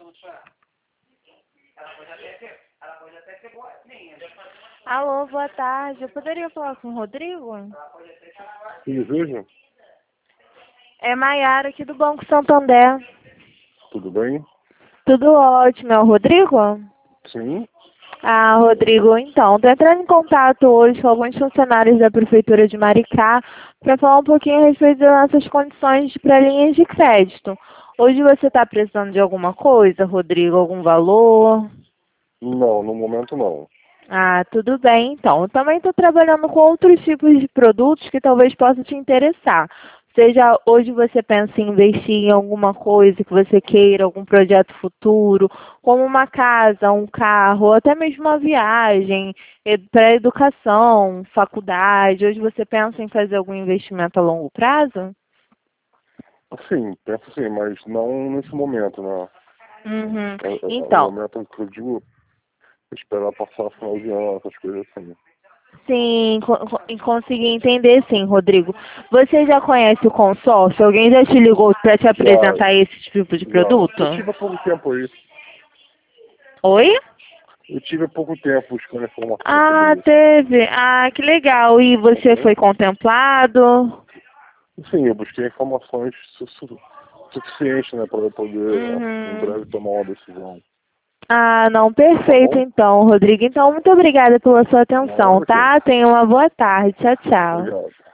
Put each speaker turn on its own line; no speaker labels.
Alô, boa tarde. Eu poderia falar com o Rodrigo?
Sim, veja.
É Maiara aqui do Banco Santander.
Tudo bem?
Tudo ótimo. É o Rodrigo?
Sim.
Ah, Rodrigo, então, estou entrando em contato hoje com alguns funcionários da Prefeitura de Maricá para falar um pouquinho a respeito das nossas condições para linhas de crédito. Hoje você está precisando de alguma coisa, Rodrigo? Algum valor?
Não, no momento não.
Ah, tudo bem, então. Eu também estou trabalhando com outros tipos de produtos que talvez possam te interessar. Seja hoje você pensa em investir em alguma coisa que você queira, algum projeto futuro, como uma casa, um carro, ou até mesmo uma viagem para educação, faculdade. Hoje você pensa em fazer algum investimento a longo prazo?
Sim, penso sim, mas não nesse momento, né?
Uhum.
No
Então,
momento que eu digo, esperar passar o final de ano, essas coisas assim.
sim, consegui entender sim, Rodrigo. Você já conhece o consórcio? Alguém já te ligou para te
Já,
apresentar esse tipo de
já.
produto?
Eu tive há pouco tempo aí.
Oi?
Eu tive há pouco tempo buscando informações sobre
Ah,
isso.
teve. Ah, que legal. E você
Uhum.
foi contemplado?
Sim, eu busquei informações suficientes, né, para eu poder, em
Uhum.
breve, tomar uma decisão.
Ah, não,
Tá
perfeito
bom?
então, Rodrigo. Então, muito obrigada pela sua atenção,
Nada, ok.
tá? Tenha uma boa tarde. Tchau, tchau.
Obrigado.